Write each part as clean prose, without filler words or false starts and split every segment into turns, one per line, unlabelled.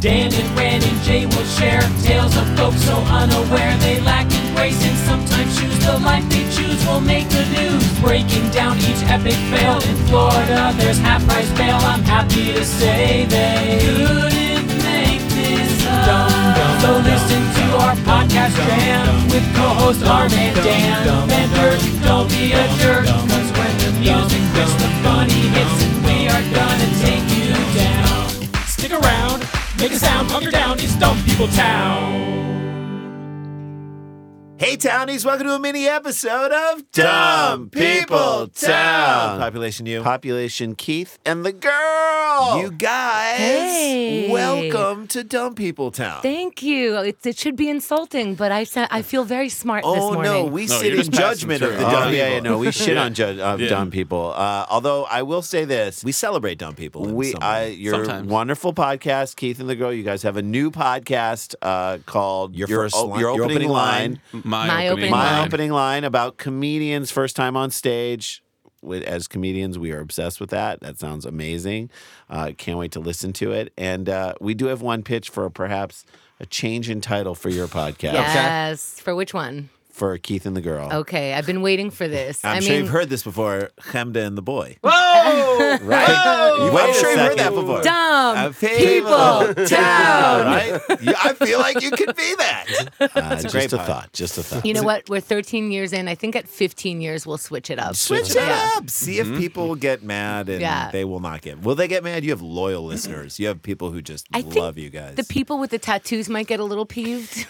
Dan and Ren and Jay will share tales of folks so unaware they lack in grace and sometimes choose the life they choose will make the news. Breaking down each epic fail in Florida, there's half-price bail. I'm happy to say they couldn't make this up. So listen to our podcast jam with co-hosts Arm and Dan. Benders, don't be a jerk, cause when the music hits, the funny hits, and we are gonna take you down. Stick around, make a sound, hunker down, it's Dumb People Town.
Hey, Townies, welcome to a mini episode of Dumb People Town. Population you.
Population Keith and the girl.
You guys,
Hey.
welcome to Dumb People Town.
Thank you. It should be insulting, but I feel very smart this
Oh,
morning.
no, we sit
you're
in
just passing
judgment of
through.
the
Oh,
dumb
yeah,
people.
no, we shit on
Yeah.
dumb people. Although I will say this.
We celebrate dumb people. in some way.
Your
Sometimes.
wonderful podcast, Keith and the Girl. You guys have a new podcast called
Your opening line.
My opening
My
line.
opening line about comedians first time on stage. As comedians, we are obsessed with that. That sounds amazing. Can't wait to listen to it. And we do have one pitch for perhaps a change in title for your podcast.
Yes. For which one?
For Keith and the Girl.
Okay, I've been waiting for this.
I'm sure you've heard this before. Chemda and the Boy.
Right?
I'm sure you've heard that before.
Dumb
People
Town.
Right? I feel like you could be that. It's a great
Just a
pod.
thought. Just a thought.
You know what? We're 13 years in. I think at 15 years we'll switch it up.
Switch it
Yeah.
up. See if people get mad and
Yeah.
they will not get. Will they get mad? You have loyal listeners. You have people who just
I think
love you guys.
The people with the tattoos might get a little peeved.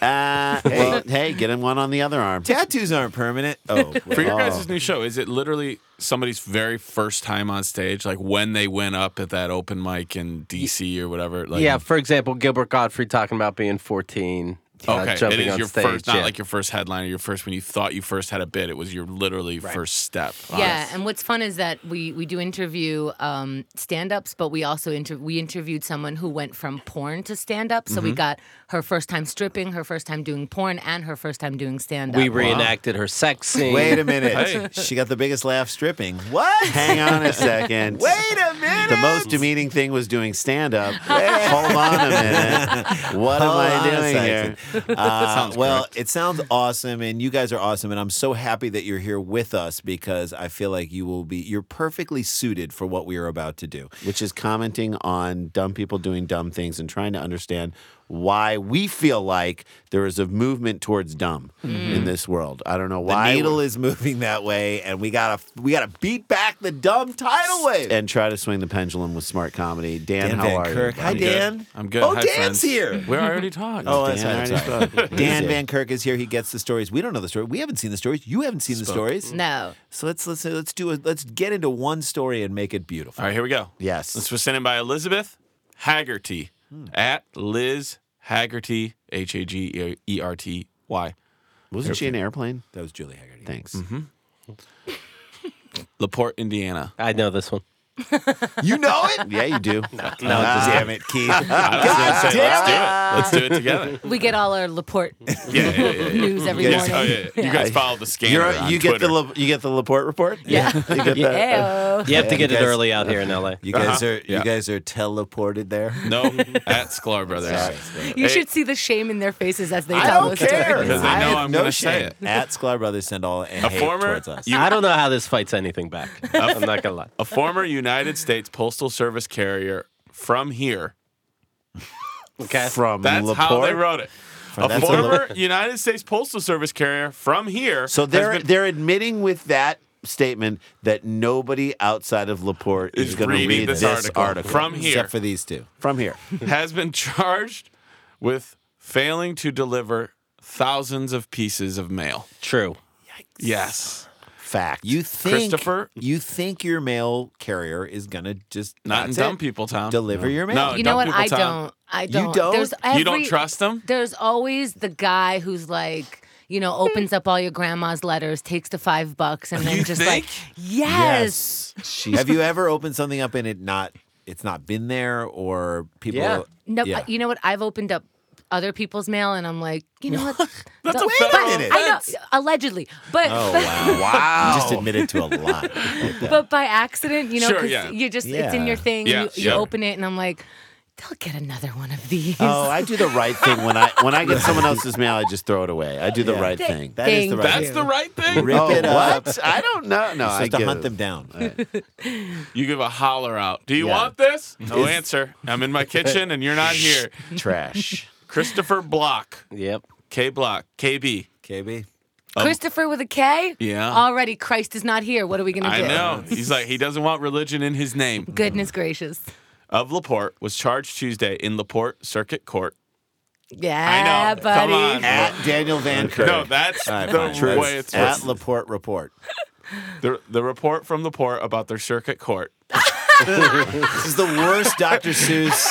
Hey, get him one on the other arm.
Tattoos aren't permanent. Oh,
For your
Oh.
guys' new show, is it literally somebody's very first time on stage, like when they went up at that open mic in DC or whatever? Like,
Yeah, for example, Gilbert Gottfried talking about being 14.
Okay,
jumping
it is
on
your
stage.
first, not
yeah.
like your first headliner, your first when you thought you first had a bit. It was your literally first step.
Yeah, and what's fun is that we do interview stand-ups, but we also we interviewed someone who went from porn to stand-up. So we got her first time stripping, her first time doing porn, and her first time doing stand-up.
We reenacted her sex scene.
Wait a minute.
Hey.
She got the biggest laugh stripping. What?
Hang on a second.
Wait a minute.
The most demeaning thing was doing stand-up. Hold on a minute. What am
Hold
I
on a
doing
second.
here?
Well,
correct.
it sounds awesome, and you guys are awesome, and I'm so happy that you're here with us because I feel like you're perfectly suited for what we are about to do.
Which is commenting on dumb people doing dumb things and trying to understand why we feel like there is a movement towards dumb in this world. I don't know
The
why.
needle is moving that way, and we gotta beat back the dumb tidal wave.
and try to swing the pendulum with smart comedy. Dan,
Dan
how
Van
are
Kirk.
you?
Hi,
I'm
Dan.
good. I'm good.
Oh,
Hi,
Dan's
friends.
here.
We already talked.
Oh, that's
Dan
right.
already
That's right.
spoke.
Dan Van Kirk is here. He gets the stories. We don't know the story. We haven't seen the stories. You haven't seen the stories.
No.
So let's get into one story and make it beautiful.
All right, here we go.
Yes.
This was sent in by Elizabeth Haggerty at Liz Haggerty, Hagerty.
Wasn't she an airplane?
That was Julie Haggerty.
Thanks.
LaPorte, Indiana.
I know this one.
You know it?
Yeah, you do.
Damn it, Keith.
I was gonna say, let's do it together.
We get all our Laporte
Yeah.
news every
You
morning.
guys, you guys follow the scanner on
You get
Twitter.
the Laporte report.
Yeah.
You get that.
Ew.
You have to get
you
it
guys-
early out here in LA.
You guys are
Yeah.
you guys are teleported there.
No, at Sklar Brothers.
You
Hey.
should see the shame in their faces as they
I
tell
don't
those
care.
stories.
Because they
I
know
have
I'm
no
gonna say
shame.
it.
At Sklar Brothers send all hate
former-
towards us.
you-
I don't know how this fights anything back. I'm not gonna lie.
A former United States Postal Service carrier from here.
Okay.
From
That's
Laporte.
how they wrote it. A
that's a
former United States Postal Service carrier from here.
So
has been-
they're admitting with that statement that nobody outside of Laporte is
Is
going to
reading
read
this
this
article.
article
From here.
Except for these two.
From here.
has been charged with failing to deliver thousands of pieces of mail.
True.
Yes.
Fact.
You think
Christopher?
You think your mail carrier is gonna just
Not in
that's
Dumb
it,
People Town.
deliver your mail?
No,
You know
Dumb
what?
People
I
Town.
don't. I don't.
don't?
There's
You don't trust them?
There's always the guy who's like, opens up all your grandma's letters, takes the $5, and then
You
just
think?
like, yes.
Have you ever opened something up and it's not been there or people?
Yeah.
No,
Yeah.
you know what? I've opened up other people's mail, and I'm like, you know what?
That's
Don't-
a federal
minute.
I know,
offense.
allegedly, but
Oh wow!
Wow.
You just admitted to a lot.
but by accident,
Sure,
'cause
yeah.
you just it's
Yeah.
in your thing,
Yeah,
and you
sure.
open it, and I'm like, They'll get another one of these.
Oh, I do the right thing when I get someone else's mail. I just throw it away. I do the right thing.
That is the right
That's
thing.
the right thing.
Rip
Oh,
it up.
what? I don't know. No, I
Supposed to
get
hunt
it.
them down.
You give a holler out. Do you
Yeah.
want this? No answer. I'm in my kitchen and you're not here.
Trash.
Christopher Block.
Yep.
K Block. KB.
KB.
Christopher with a K?
Yeah.
Already, Christ is not here. What are we going to do?
I know. He's like, he doesn't want religion in his name.
Goodness gracious.
Of LaPorte was charged Tuesday in LaPorte Circuit Court.
Yeah,
know.
buddy.
Come on.
At Daniel Van Kirk.
No, that's
All right,
the
fine.
way it's
At
supposed
Laporte Report.
the report from LaPorte about their circuit court.
This is the worst Dr. Seuss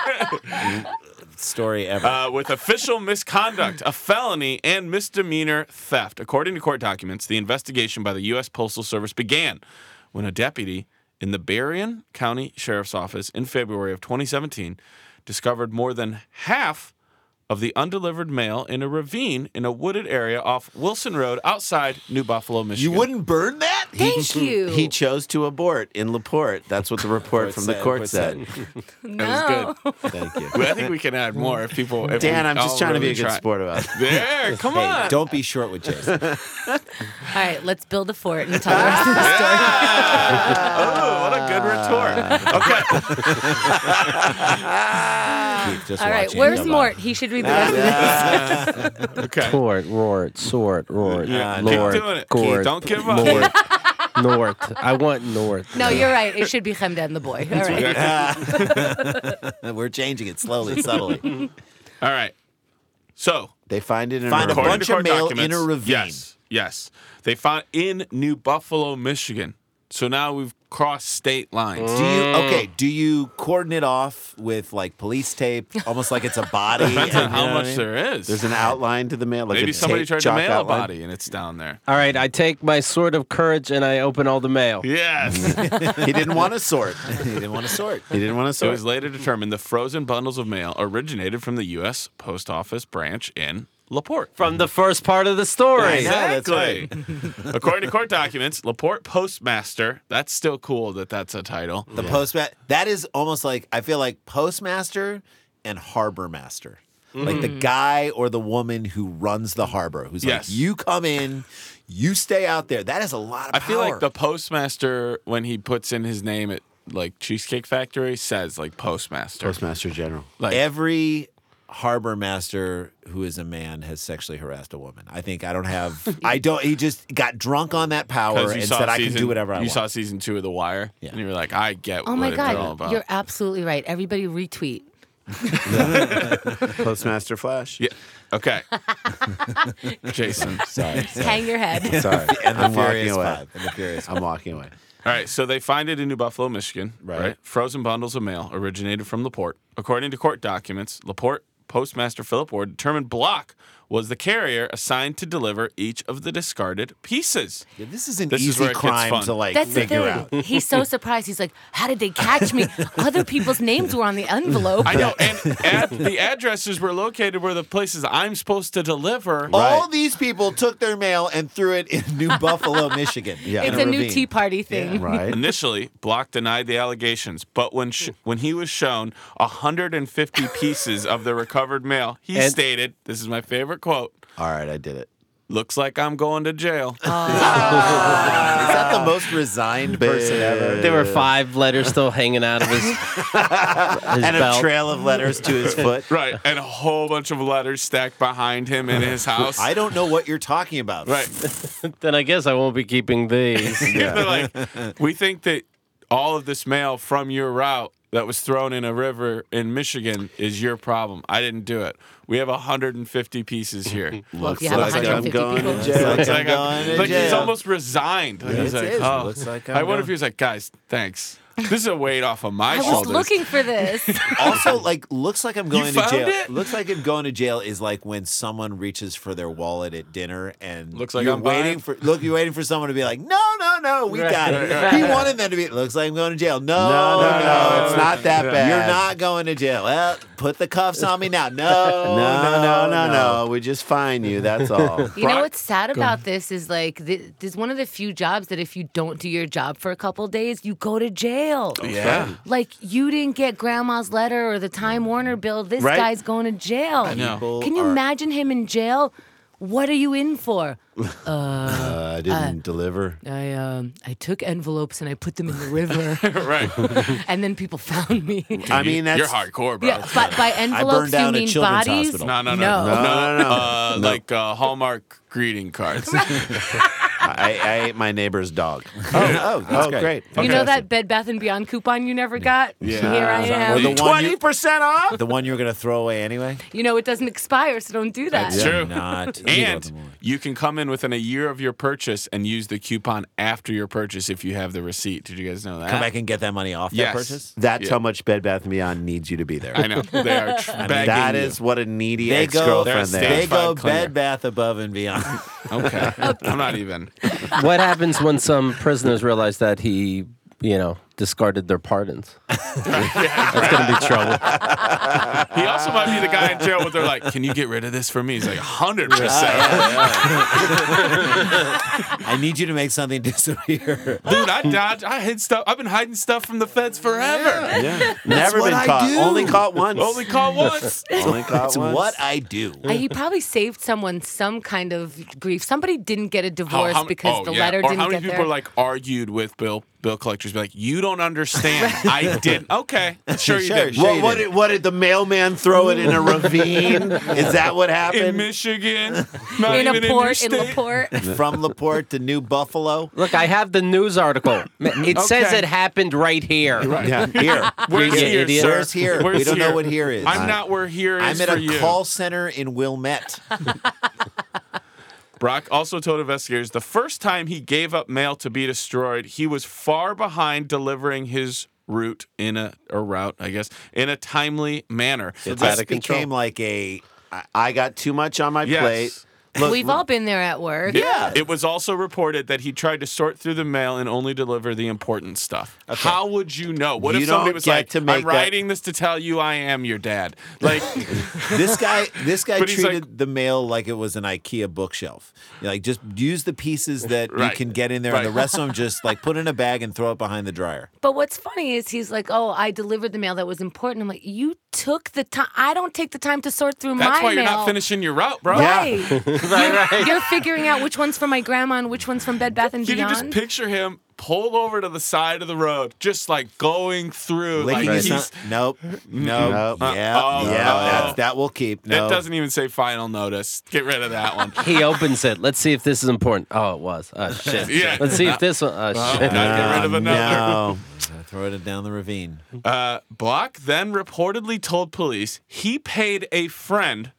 story ever.
With official misconduct, a felony, and misdemeanor theft. According to court documents, the investigation by the U.S. Postal Service began when a deputy in the Berrien County Sheriff's Office in February of 2017 discovered more than half of the undelivered mail in a ravine in a wooded area off Wilson Road outside New Buffalo,
You
Michigan.
wouldn't burn that?
Thank you.
He chose to abort in LaPorte. That's what the report from the court said.
no.
That was good.
Thank you.
I think we can add more if people. If
Dan,
we
I'm just
all
trying to be
really
a good
try.
sport about it.
There, come
Hey,
on.
don't be short with Jason.
All right, let's build a fort and tell the rest of the story.
Oh, what a good retort. Okay.
Keith, just
All right,
watching.
where's
Come on.
Mort? He should read the rest of this.
Okay.
Tort, rort, sort, rort,
Yeah,
lord,
keep doing it.
gourd,
Keith, don't give up.
Mort, north. I want north.
No, you're right. It should be Chemdan the boy. All right.
We're changing it slowly, subtly.
All right. So,
They find it in
Find
a
a
according
bunch
to court
of mail
documents,
in a ravine.
Yes. They found in New Buffalo, Michigan. So now we've crossed state lines.
Do you cordon it off with like police tape, almost like it's a body?
Depends on
and-
how
you know what
much
I mean?
there is.
There's an outline to the mail. Like
Maybe
a
somebody
tape
tried to
chalk
mail a
outline.
body and it's down there.
All right, I take my sword of courage and I open all the mail.
Yes.
He didn't want to sort.
He didn't want to sort.
He didn't want to
It
sort.
was later determined the frozen bundles of mail originated from the U.S. Post Office branch in LaPorte.
From the first part of the story.
that's right.
According to court documents, LaPorte Postmaster, that's still cool that's a title.
The postmaster. That is almost like, I feel like postmaster and harbor master. Like the guy or the woman who runs the harbor, who's
Yes.
like, you come in, you stay out there. That is a lot of
I
power.
feel like the postmaster, when he puts in his name at like Cheesecake Factory, says like postmaster.
Postmaster General.
Like,
every harbor master who is a man has sexually harassed a woman. I think he just got drunk on that power
'cause
and
you
said,
saw
I can do whatever I
You
want.
saw season 2 of The Wire,
Yeah.
and you were like, I get
Oh
what
my
it's all
God,
about.
you're absolutely right. Everybody retweet.
Postmaster Flash.
Yeah. Okay. Jason.
Sorry.
Hang your head.
Sorry.
And the
I'm walking
Furious
away.
Five. And the Furious
I'm walking away.
All right, so they find it in New Buffalo, Michigan.
Right.
Frozen bundles of mail originated from LaPorte. According to court documents, LaPorte Postmaster Philip Ward determined Block was the carrier assigned to deliver each of the discarded pieces.
Yeah, this is an
This is
easy
where it gets
crime
fun.
to like
That's the
figure
thing.
out.
He's so surprised. He's like, "How did they catch me? Other people's names were on the envelope."
I know, and the addresses were located where the places I'm supposed to deliver.
All these people took their mail and threw it in New Buffalo, Michigan.
Yeah.
It's
in
a new
ravine.
Tea Party thing.
Right.
Initially, Block denied the allegations, but when he was shown 150 pieces of the recovered mail, he
And-
stated, this is my favorite quote,
All right, I did it.
"Looks like I'm going to jail."
Is that the most resigned person ever?
There were 5 letters still hanging out of his
And a
belt.
trail of letters to his foot.
Right, and a whole bunch of letters stacked behind him in his house.
I don't know what you're talking about.
Right.
Then I guess I won't be keeping these.
They're like, we think that all of this mail from your route that was thrown in a river in Michigan is your problem. I didn't do it. We have 150 pieces here.
Well, if you have
Looks like I'm
150
going to
people.
jail.
Looks like
Like,
I'm going to
like he's
jail.
almost resigned. Like, he's
It
like,
is.
oh.
Looks like
I
I'm
wonder
going-
if he was like, guys, thanks. This is a weight off of my
I was
shoulders.
looking for this.
Also, like, looks like I'm going to
found
jail.
it?
Looks like I'm going to jail is like when someone reaches for their wallet at dinner and
Looks like
you're
I'm
waiting
buying.
you're waiting for someone to be like, no, we got it.
right,
He wanted them to be. Looks like I'm going to jail. No,
No, it's not that bad.
You're not going to jail. Well, put the cuffs on me now. No,
No. We just fine you. That's all.
You know what's sad about this is like this is one of the few jobs that if you don't do your job for a couple days, you go to jail. jail.
Yeah.
Like, you didn't get grandma's letter or the Time Warner bill. This
Right.
guy's going to jail.
I know.
Can you imagine him in jail? What are you in for?
I didn't deliver.
I took envelopes and I put them in the river,
Right.
and then people found me.
I mean, that's
You're hardcore, bro.
Yeah, by envelopes
down
you
a
mean
children's
bodies?
hospital.
No.
No.
Like Hallmark greeting cards.
I ate my neighbor's dog.
That's
great.
You know that Bed Bath & Beyond coupon you never got?
Yeah.
Here I am.
Or the one you-
20% off?
The one you're going to throw away anyway?
You know it doesn't expire, so don't do that.
That's true.
Not.
And you can come in within a year of your purchase and use the coupon after your purchase if you have the receipt. Did you guys know that?
Come back and get that money off
Yes.
that purchase?
That's
Yeah.
how much Bed Bath & Beyond needs you to be there.
I know. They are begging
That
you.
is what a needy
They go,
ex-girlfriend
they're
they
they
are.
go
Five cleaner.
Bed Bath above and beyond.
Okay. I'm not even.
What happens when some prisoners realize that he, discarded their pardons? That's going to be trouble.
He also might be the guy in jail where they're like, "Can you get rid of this for me?" He's like, 100%.
I need you to make something disappear.
Dude, I hid stuff. I've been hiding stuff from the feds forever.
Yeah. Never
what
been
I
caught.
do.
Only caught once.
Only caught once.
Only caught
That's
once.
what I do.
He probably saved someone some kind of grief. Somebody didn't get a divorce because the letter
Or
didn't
how many
get
people
there.
argued with bill collectors? Be like, "You don't understand. I didn't." Okay, sure you did.
Sure.
What did the mailman throw it in a ravine? Is that what
In
happened?
Michigan, not
in
even
a port,
in
in
your state.
Laporte.
From Laporte to New Buffalo.
Look, I have the news article. It says
Okay.
it happened right here.
Yeah, here.
Where's
You
here,
idiot.
sir?
Where's here?
Where's
We don't know
here?
what here is.
I'm not where here is
I'm at
for
a
you.
call center in Wilmette.
Brock also told investigators the first time he gave up mail to be destroyed, he was far behind delivering his route in a timely manner.
This
out of control.
became like a.
I got too much on my plate.
Yes.
We've all been there at work.
Yeah.
It was also reported that he tried to sort through the mail and only deliver the important stuff. How would you know? What
You
if somebody
don't
was
get
like,
to make
"I'm writing this to tell you I am your dad"? Like,
This guy
But he's
treated the mail like it was an IKEA bookshelf. Like, just use the pieces that you
Right.
can get in there, and the
Right.
rest of them just like put in a bag and throw it behind the dryer.
But what's funny is he's like, "Oh, I delivered the mail that was important." I'm like, "You took the time. I don't take the time to sort through
that's
my
why you're
mail."
not finishing your route, bro.
Right.
Right.
You're figuring out which one's from my grandma and which one's from Bed Bath &
Can you
Beyond.
just picture him pulled over to the side of the road, just like going through?
Licking
Like
his
he's,
Nope.
Nope.
Yeah. That will keep. No.
It doesn't even say final notice. Get rid of that one.
He opens it. Let's see if this is important. Oh, it was. Oh, shit.
Yeah.
Let's see if this one. Oh, shit.
Gotta get rid of another.
No.
Throw it down the ravine.
Block then reportedly told police he paid a friend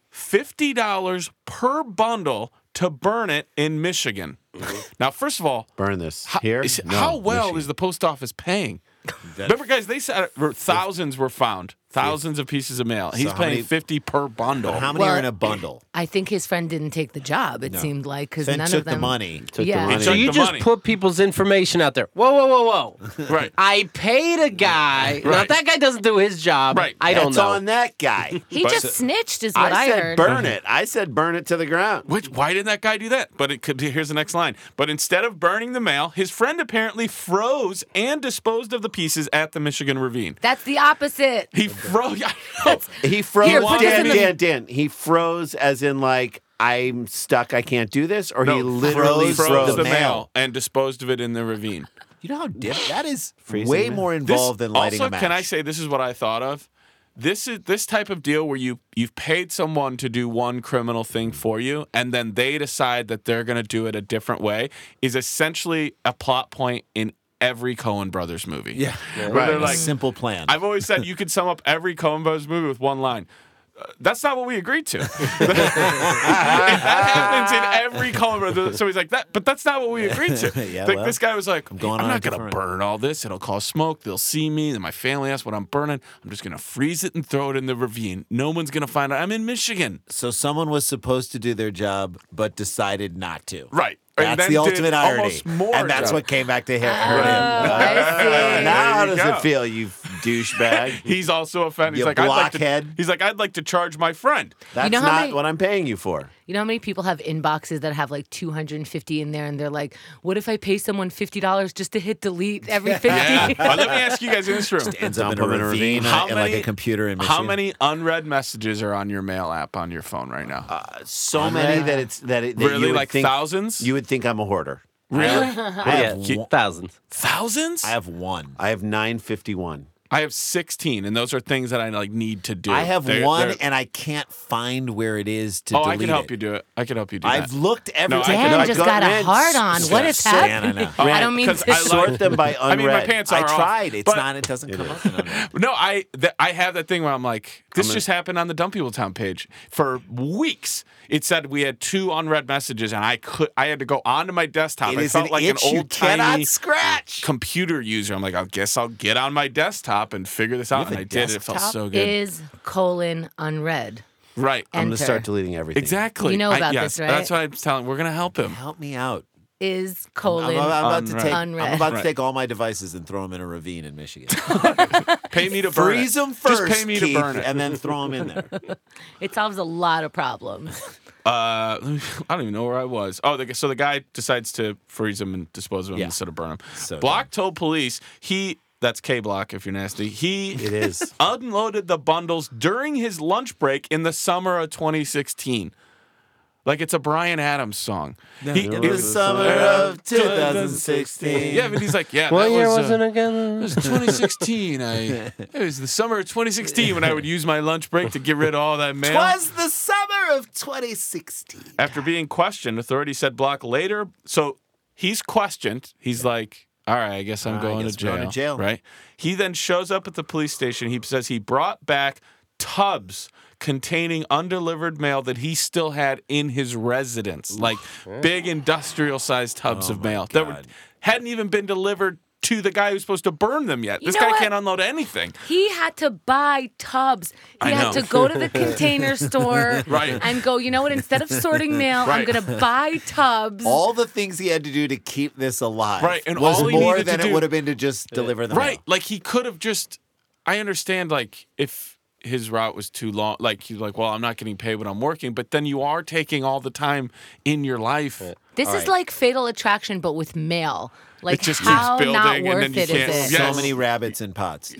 $50 per bundle to burn it in Michigan. Now, first of all,
Burn this. Here? No,
how well
Michigan.
is the post office paying? Remember, guys, they said thousands were found. Thousands of pieces of mail. He's
how
paying
many-
$50 per bundle.
How many
Well,
are in a bundle?
I think his friend didn't take the job. It seemed like because
Then
none
took
of them.
the money.
Took
Yeah.
the money.
So
Took
you
the
just
money.
put people's information out there. Whoa.
Right.
I paid a guy. Now,
Right.
if that guy doesn't do his job,
Right.
I don't
That's
know.
on that guy.
He
But-
just snitched, is what I,
I said
heard.
burn it. I said burn it to the ground.
Why didn't that guy do that? But it could. Here's the next line. But instead of burning the mail, his friend apparently froze and disposed of the pieces at the Michigan ravine.
That's the opposite.
He froze.
He froze.
Here, put this in the-
Dan. He froze as in like I'm stuck. I can't do this, or he
No,
literally
froze the
mail.
mail and disposed of it in the ravine.
You know how that is
Freezing
way
mail.
more involved than lighting
also,
a match.
can I say this is what I thought of? This type of deal where you've paid someone to do one criminal thing for you, and then they decide that they're going to do it a different way, is essentially a plot point in every Coen Brothers movie.
Yeah.
Where
Right.
they're
A
like,
simple plan.
I've always said you could sum up every Coen Brothers movie with one line. That's not what we agreed to. that happens in every Coen Brothers. So he's like, but that's not what we agreed to.
Yeah,
Like,
well,
this guy was like, I'm
going on a
not going to
different-
burn all this. It'll cause smoke. They'll see me. And my family asks what I'm burning. I'm just going to freeze it and throw it in the ravine. No one's going to find out. I'm in Michigan.
So someone was supposed to do their job, but decided not to.
Right. And
That's
then
the
did
ultimate irony.
almost more
And that's
job.
what came back to hurt him.
I see.
Now how
There you
does
go.
it feel? You've douchebag.
He's also offended.
You blockhead.
He's like, I'd like to charge my friend.
That's
know how
not
many-
what I'm paying you for.
You know how many people have inboxes that have like 250 in there, and they're like, "What if I pay someone $50 just to hit delete every 50?"
Yeah. But let me ask you guys in this room.
Ends up in
Dump
a
'em in a
ravine,
ravine.
and like a computer in Michigan.
How many unread messages are on your mail app on your phone right now?
So many that
Really,
you would
like
think,
thousands?
You would think I'm a hoarder.
Really?
Yeah, thousands.
Thousands?
I have one.
I have 951.
I have 16, and those are things that I like need to do.
I have
They're-
one,
they're-
and I can't find where it is to
Oh,
delete
I can help
it.
you do it. I can help you do
I've
that.
looked everywhere.
I can-
Dan
I
just
got
got a
Rand
hard on. What is
Dan, I
happening?
know.
I don't mean
'cause
to.
I like-
Sort them by unread.
I mean, my pants are
I
off,
tried. It's
but-
not. It doesn't come up. in unread.
No, I have that thing where I'm like, this just happened on the Dumb People Town page. For weeks, it said we had 2 unread messages, and I had to go onto my desktop.
It
I
is
felt
an
like
itch
an
you
old
cannot
timey
scratch.
computer user. I'm like, I guess I'll get on my desktop and figure this out,
have
and
a
I did. It felt
desktop?
so good.
Is : unread.
Right.
I'm going
Enter.
to start deleting everything.
Exactly.
You know about
yes,
this, right?
That's what I'm telling. We're gonna help him.
Help me out.
Is :
I'm about to
unread.
take.
Unread.
I'm about to
Right.
take all my devices and throw them in a ravine in Michigan.
Pay me to burn
Freeze
it.
them first,
Just pay me
Keith,
to burn it.
and then throw them in there.
It solves a lot of problems.
I don't even know where I was. Oh, so the guy decides to freeze him and dispose of him
Yeah.
instead of burn him.
So
Block told police that's K Block if you're nasty.
It is.
Unloaded the bundles during his lunch break in the summer of 2016. Like it's a Bryan Adams song.
In the summer of 2016.
Yeah, but he's like, yeah,
What
that
year
was,
was it again?
it was 2016. It was the summer of 2016 when I would use my lunch break to get rid of all that mail.
Twas the summer of 2016.
After being questioned, authorities said Block later. So he's questioned. He's like, all right, I guess I'm going
guess
to
I'm
jail.
going to jail.
Right? He then shows up at the police station. He says he brought back tubs containing undelivered mail that he still had in his residence, like big industrial-sized tubs of mail that
God.
hadn't even been delivered to the guy who's supposed to burn them yet. This
know
guy
what?
can't unload anything.
He had to buy tubs. He
I
had
know.
to go to the container store
Right.
and go, you know what? Instead of sorting mail, I'm
Right.
going to buy tubs.
All the things he had to do to keep this alive
Right, and
was
all he
more
needed to
than it
do-
would have been to just deliver the
Right.
mail.
Like he could have just I understand like if his route was too long, like he's like, well, I'm not getting paid when I'm working, but then you are taking all the time in your life.
This is like Fatal Attraction, but with mail. Like,
It just
how
keeps
not
building, and
worth
then you
it
can't-
is it?
Yeah.
So
Yes.
many rabbits in pots.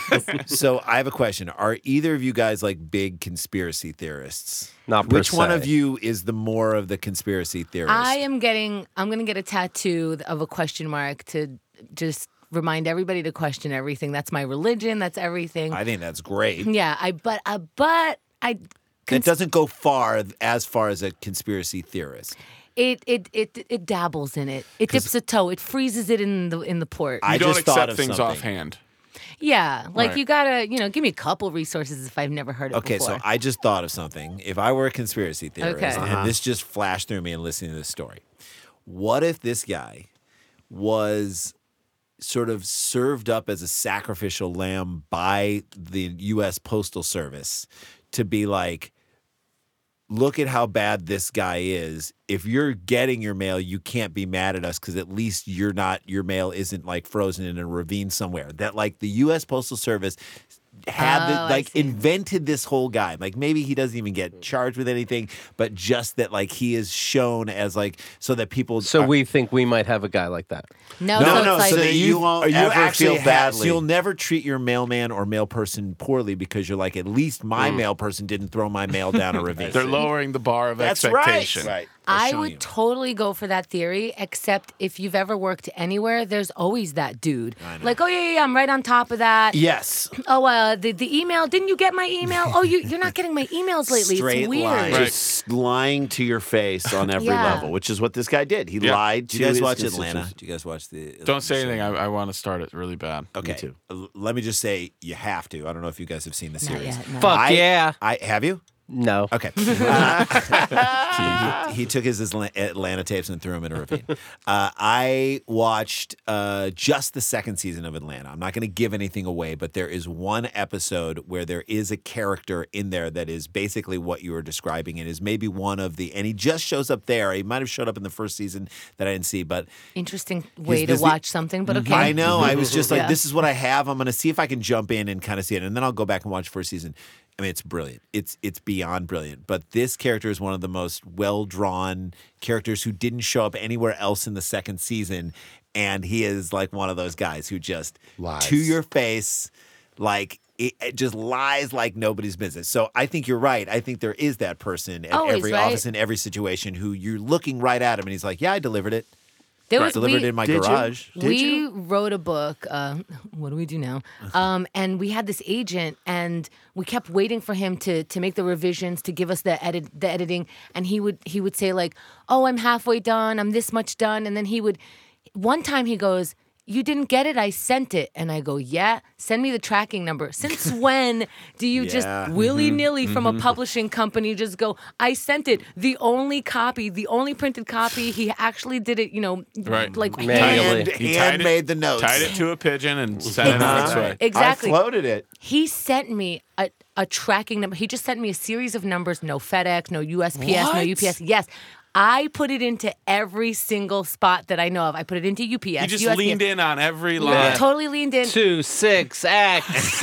So I have a question. Are either of you guys like big conspiracy theorists?
Not per
Which one
se.
of you is the more of the conspiracy theorist?
I'm going to get a tattoo of a question mark to just remind everybody to question everything. That's my religion. That's everything.
I think that's great.
Yeah, but
It doesn't go as far as a conspiracy theorist.
it dabbles in it. It dips a toe. It freezes it in the port.
I
You don't
just thought
accept
of
things
something.
offhand.
Yeah, like
Right.
you gotta, give me a couple resources if I've never heard it
Okay,
before.
so I just thought of something. If I were a conspiracy theorist,
Okay.
and this just flashed through me in listening to this story, what if this guy was sort of served up as a sacrificial lamb by the U.S. Postal Service to be like, look at how bad this guy is. If you're getting your mail, you can't be mad at us because at least your mail isn't like frozen in a ravine somewhere. That like the U.S. Postal Service had
I see.
invented this whole guy. Like maybe he doesn't even get charged with anything, but just that like he is shown as like so that people.
So
are-
we think we might have a guy like that.
no,
No,
so
no,
it's like
so that you won't ever
actually
feel badly.
So you'll never treat your mailman or mail person poorly because you're like, at least my mail person didn't throw my mail down a ravine.
They're lowering the bar of
That's
expectation.
right.
I
showing
would
you.
totally go for that theory, except if you've ever worked anywhere, there's always that dude. Like, oh yeah, I'm right on top of that.
Yes.
Oh, the email. Didn't you get my email? Oh, you're not getting my emails lately.
Straight
it's weird.
line.
Right.
Just lying to your face on every
Yeah.
level, which is what this guy did. He
Yeah.
lied
Did
to
you guys
his
watch
constituents.
Atlanta? Did you guys watch the?
Don't say
show?
anything. I want to start it really bad.
Okay.
too.
Let me just say you have to. I don't know if you guys have seen the
Not
series.
yet, no.
Fuck yeah.
I have you.
No.
Okay. He took his Atlanta tapes and threw them in a ravine. I watched just the second season of Atlanta. I'm not going to give anything away, but there is one episode where there is a character in there that is basically what you were describing and is maybe one of the, and he just shows up there. He might have showed up in the first season that I didn't see, but
Interesting way to watch something, but okay.
I know. I was just like,
Yeah.
this is what I have. I'm going to see if I can jump in and kind of see it, and then I'll go back and watch first season. I mean, it's brilliant. It's beyond brilliant. But this character is one of the most well-drawn characters who didn't show up anywhere else in the second season, and he is like one of those guys who just
Lies.
to your face, like it just lies like nobody's business. So I think you're right. I think there is that person at
Always,
every
right?
office in every situation who you're looking right at him, and he's like, "Yeah, I delivered it.
There was
Delivered it in my
Did you?
garage."
we wrote a book. What do we do now? And we had this agent, and we kept waiting for him to make the revisions, to give us the editing. And he would say like, "Oh, I'm halfway done. I'm this much done." And then one time he goes, "You didn't get it. I sent it." And I go, "Yeah, send me the tracking number." Since when do you just
Yeah.
willy-nilly from a publishing company just go, "I sent it"? The only printed copy, he actually did it,
Right.
like
Manually.
And handmade the notes.
Tied it to a pigeon and sent it on its way.
Exactly.
I floated it.
He sent me a tracking number. He just sent me a series of numbers. No FedEx, no USPS, no
What?
UPS. Yes. I put it into every single spot that I know of. I put it into UPS.
He just
USPS.
leaned in on every
Yeah,
line.
totally leaned in.
2, 6, X,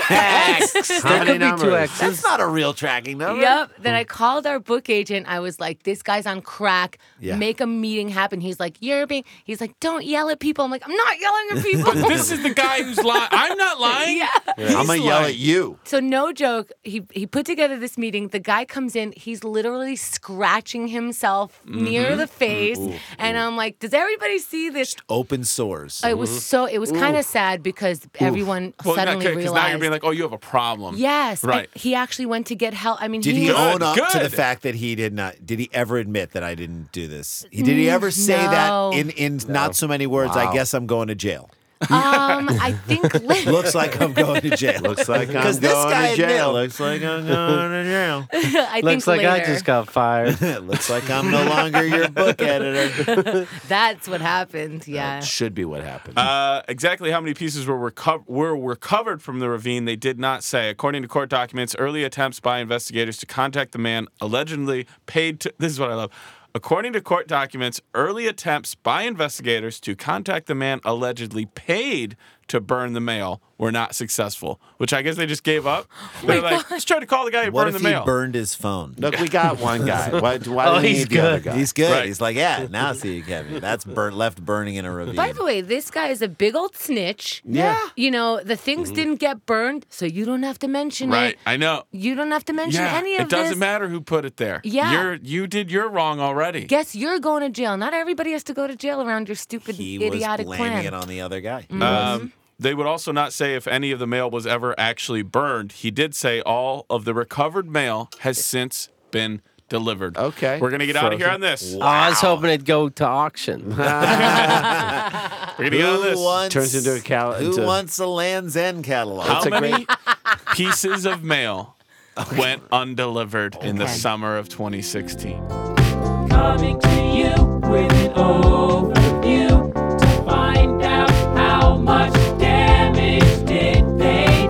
X.
How
There
many
could be 2
numbers?
X's.
That's not a real tracking number.
Yep. Then I called our book agent. I was like, "This guy's on crack.
Yeah.
Make a meeting happen." He's like, He's like, "Don't yell at people." I'm like, "I'm not yelling at people."
This is the guy who's lying. I'm not lying.
Yeah.
I'm going to yell at you.
So no joke, he put together this meeting. The guy comes in, he's literally scratching himself near the face, and I'm like, "Does everybody see this?"
Open sores.
It was kind of sad because everyone
Well,
suddenly
because now you're
realized.
being like, oh, you have a problem.
Yes,
Right.
and he actually went to get help. I mean,
Did he
Good,
own up to the
good.
fact that he did not? Did he ever admit that I didn't do this? Did he ever say
No.
that in not so many words? I guess I'm going to jail.
I think
Looks like I'm going to jail.
Looks like I'm
Because this
going
guy
to jail.
admitted, looks like I'm going to jail.
I
Looks
think
like I
later.
just got fired.
Looks like I'm no longer your book editor.
That's what happened. Yeah.
Should be what happened.
Exactly how many pieces were recovered from the ravine, they did not say. According to court documents, early attempts by investigators to contact the man allegedly paid to. This is what I love. According to court documents, early attempts by investigators to contact the man allegedly paid to burn the mail were not successful, which I guess they just gave up. They're like, let's try to call the guy who
What
burned
if
the
he
mail.
burned his phone?
Look, we got one guy. Why
Oh,
do we
he's
need the other
good.
guy?
He's good.
Right.
He's like, yeah, now see you, Kevin. That's left burning in a ravine.
By the way, this guy is a big old snitch.
Yeah.
You know, the things didn't get burned, so you don't have to mention
Right,
it.
I know.
You don't have to mention
Yeah,
any of
it doesn't
this.
matter who put it there.
Yeah.
You did your wrong already.
Guess you're going to jail. Not everybody has to go to jail around your stupid,
he was
idiotic
blaming
plan.
it on the other guy.
They would also not say if any of the mail was ever actually burned. He did say all of the recovered mail has since been delivered.
Okay.
We're going to get out of here
Frozen.
on this.
Oh, I was hoping it'd go to auction.
We're going to get out of this.
Turns into a
Who wants a Land's End catalog?
How
a
many pieces of mail went undelivered in the summer of 2016?
Coming to you with an overview to find out how much damage did they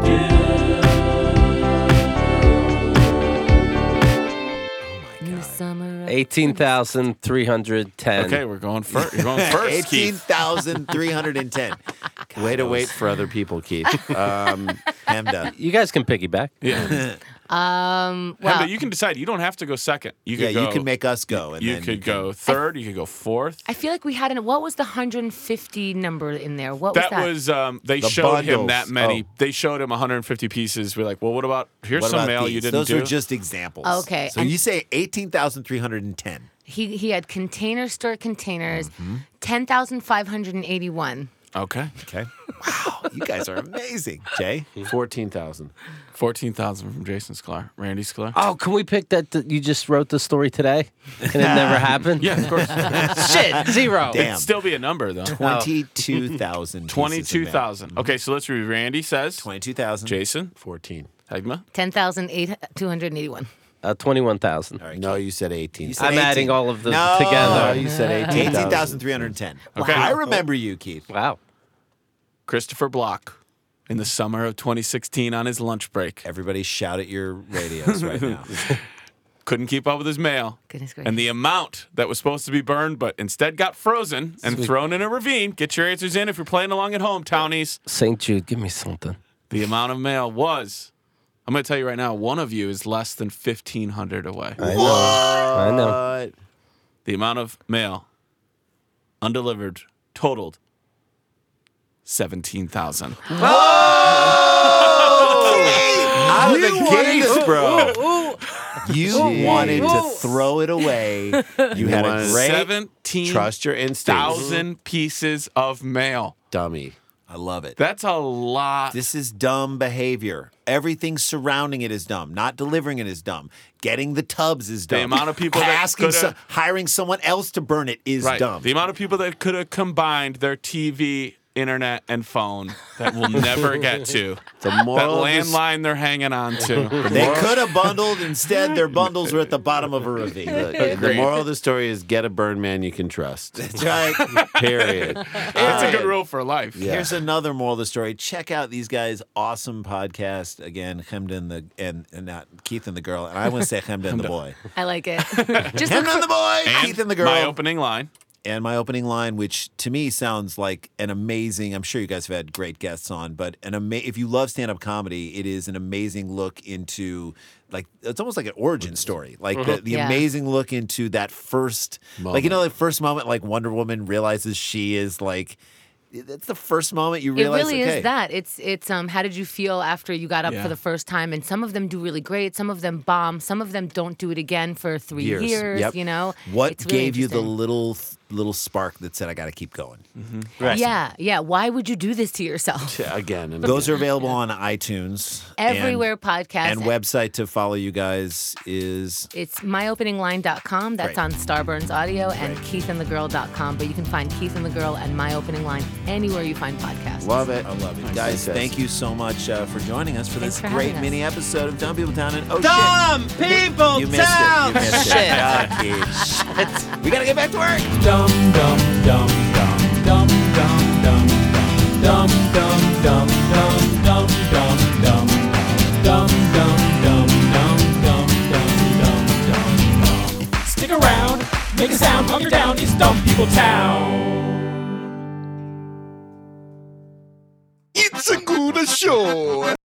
In the summer of
18,310.
Okay, we're going first. You're going first, Keith.
18,310.
Way to wait for other people, Keith.
Hemda.
You guys can piggyback.
Yeah.
well,
Hemda, you can decide. You don't have to go second. You
Yeah,
could go,
you can make us go. And
You
then
could go third. You could go fourth.
I feel like we had what was the 150 number in there? What was
That
that?
was they
The
showed him
bundles.
that many.
Oh.
They showed him 150 pieces. We're like, well, what about here's
What
some
about
mail
these?
you didn't
Those
do.
are just examples.
Okay,
So
and-
you say 18,310.
He had container store containers,
Mm-hmm.
10,581.
Okay,
Okay. Wow. You guys are amazing. Jay?
14,000.
14,000 from Jason Sklar, Randy Sklar.
Oh, can we pick that you just wrote the story today and it never happened?
Yeah, of course.
Shit, 0.
Damn.
It'd still be a number though.
22,000.
22,000. Okay, so let's read. Randy says
22,000.
Jason
14.
Hegma
10,281.
21,000.
All right,
No,
Keith.
you said 18.
You said
I'm
18.
adding all of them
No,
together.
you said 18,000.
18,310.
Okay.
I remember you, Keith.
Wow.
Christopher Block, in the summer of 2016 on his lunch break,
Everybody shout at your radios right now.
couldn't keep up with his mail.
Goodness gracious.
And the amount that was supposed to be burned, but instead got frozen and thrown in a ravine. Get your answers in if you're playing along at home, townies.
St. Jude, give me something.
The amount of mail was, I'm going to tell you right now, one of you is less than 1,500 away.
I know.
The amount of mail undelivered totaled 17,000.
Out of the gates, bro.
You wanted to throw it away. You had a
wanted-
great
17,000
Trust your instincts.
pieces of mail.
Dummy.
I love it.
That's a lot.
This is dumb behavior. Everything surrounding it is dumb. Not delivering it is dumb. Getting the tubs is dumb.
The amount of people that
asking
coulda-
hiring someone else to burn it is
Right.
dumb.
The amount of people that could have combined their TV, internet, and phone that we'll never get to.
The
That
moral of this-
landline they're hanging on to.
They could have bundled. Instead, their bundles were at the bottom of a ravine.
the moral of the story is get a burn man you can trust.
That's right.
Period.
That's a good rule for life.
Yeah.
Here's another moral of the story. Check out these guys' awesome podcast. Again, Hemden and not Keith and the girl. And I want to say Hemden and the boy.
I like it. Just look
Hemden and the boy,
And
Keith and the girl.
my opening line.
And my opening line, which to me sounds like an amazing, I'm sure you guys have had great guests on, but if you love stand-up comedy, it is an amazing look into, like, it's almost like an origin story. Like the
Yeah.
amazing look into that first, like, you know, the first moment, like Wonder Woman realizes she is like, that's the first moment you
It
realize.
really
okay,
is that. It's how did you feel after you got up
Yeah.
for the first time? And some of them do really great. Some of them bomb. Some of them don't do it again for 3
Years.
years.
Yep.
You know,
What
It's really
gave you the
interesting.
little spark that said, I got to keep going?
Yeah. Why would you do this to yourself?
Again. And
Those are available on iTunes.
Everywhere
and,
podcast.
And website to follow you guys is
It's myopeningline.com. That's
Great.
on Starburns Audio and keithandthegirl.com. But you can find Keith and the Girl and My Opening Line anywhere you find podcasts.
Love it.
I love it. Guys,
Fantastic.
thank you so much for joining us for
Thanks
this
for
great
having us.
mini episode of Dumb People Town. And oh,
Dumb people
shit. You missed
town.
it. You missed
Shit.
it. Ah, Keith. We got to get back to work.
Dum dum dum dum dum dum dum dum dum dum dum dum dum dum dum dum dum dum dum. Stick around, make a sound, hunker down. It's Dumb People Town.
It's a good show.